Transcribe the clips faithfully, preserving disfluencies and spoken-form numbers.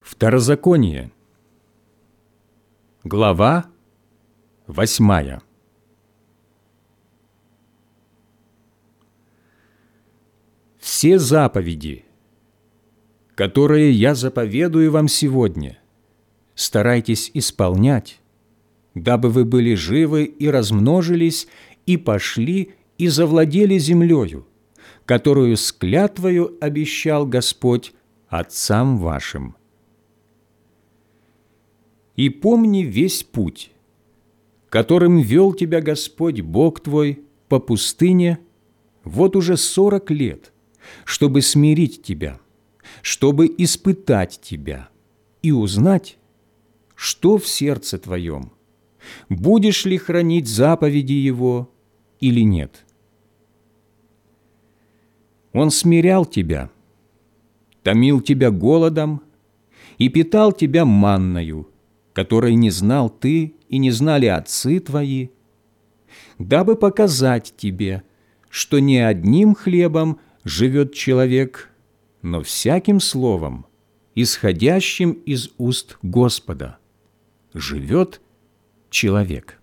Второзаконие, глава восьмая. Все заповеди, которые я заповедую вам сегодня, старайтесь исполнять, дабы вы были живы и размножились, и пошли и завладели землею, которую с клятвою обещал Господь отцам вашим. И помни весь путь, которым вел тебя Господь Бог твой по пустыне вот уже сорок лет, чтобы смирить тебя, чтобы испытать тебя и узнать, что в сердце твоем, будешь ли хранить заповеди Его или нет. Он смирял тебя, томил тебя голодом и питал тебя манною, которой не знал ты и не знали отцы твои, дабы показать тебе, что не одним хлебом живет человек, но всяким словом, исходящим из уст Господа, живет человек.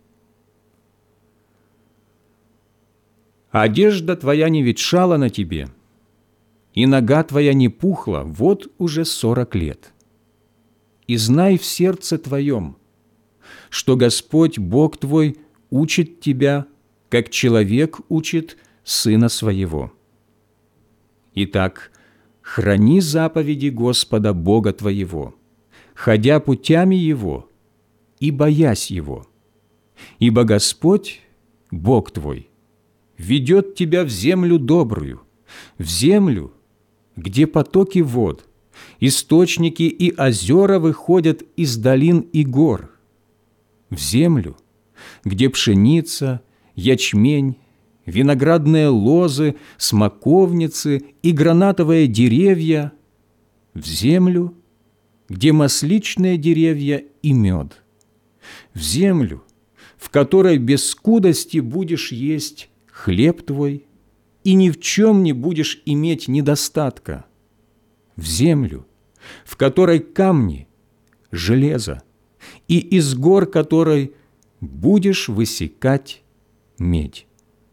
Одежда твоя не ветшала на тебе, и нога твоя не пухла вот уже сорок лет. И знай в сердце твоем, что Господь Бог твой учит тебя, как человек учит сына своего. Итак, храни заповеди Господа Бога твоего, ходя путями Его и боясь Его. Ибо Господь, Бог твой, ведет тебя в землю добрую, в землю, где потоки вод, источники и озера выходят из долин и гор, в землю, где пшеница, ячмень, виноградные лозы, смоковницы и гранатовые деревья, в землю, где масличные деревья и мед, в землю, в которой без скудости будешь есть хлеб твой и ни в чем не будешь иметь недостатка, в землю, в которой камни, железо, и из гор которой будешь высекать медь.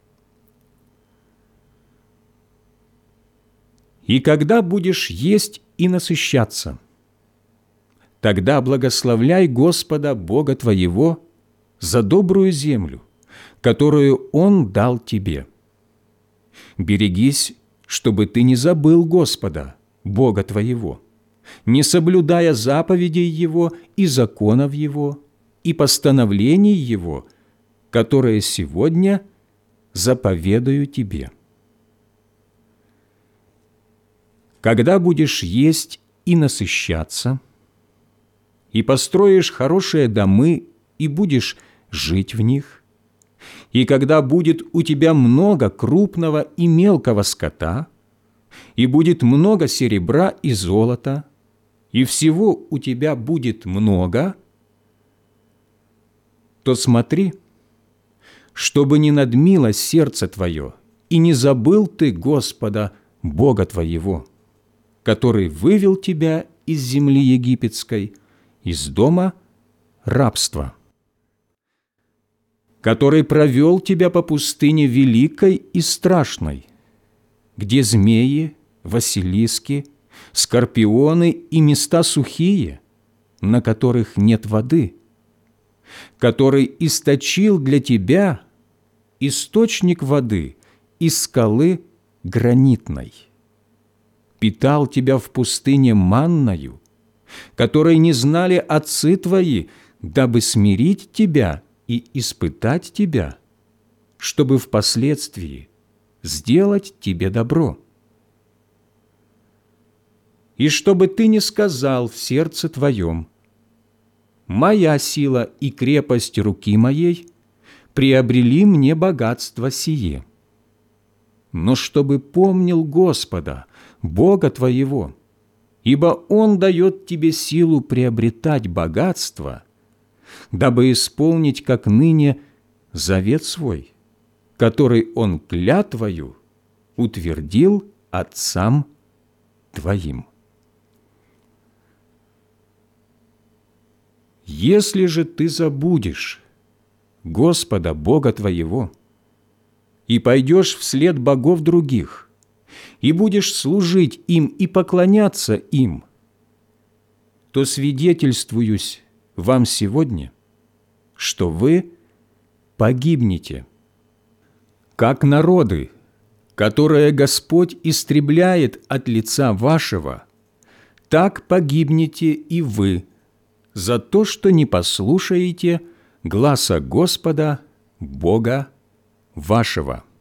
И когда будешь есть и насыщаться, тогда благословляй Господа Бога твоего за добрую землю, которую Он дал тебе. Берегись, чтобы ты не забыл Господа, Бога твоего, не соблюдая заповедей Его и законов Его и постановлений Его, которые сегодня заповедаю тебе. Когда будешь есть и насыщаться, и построишь хорошие домы и будешь жить в них, и когда будет у тебя много крупного и мелкого скота, и будет много серебра и золота, и всего у тебя будет много, то смотри, чтобы не надмило сердце твое, и не забыл ты Господа, Бога твоего, который вывел тебя из земли египетской, из дома рабства, который провел тебя по пустыне великой и страшной, где змеи, василиски, скорпионы и места сухие, на которых нет воды, который источил для тебя источник воды из скалы гранитной, питал тебя в пустыне манною, которой не знали отцы твои, дабы смирить тебя и испытать тебя, чтобы впоследствии сделать тебе добро. И чтобы ты не сказал в сердце твоем: «Моя сила и крепость руки моей приобрели мне богатство сие», но чтобы помнил Господа, Бога твоего, ибо Он дает тебе силу приобретать богатство, дабы исполнить, как ныне, завет свой, который Он клятвою утвердил отцам твоим. Если же ты забудешь Господа Бога твоего и пойдешь вслед богов других, и будешь служить им и поклоняться им, то свидетельствуюсь вам сегодня, что вы погибнете, как народы, которые Господь истребляет от лица вашего, так погибнете и вы за то, что не послушаете гласа Господа Бога вашего».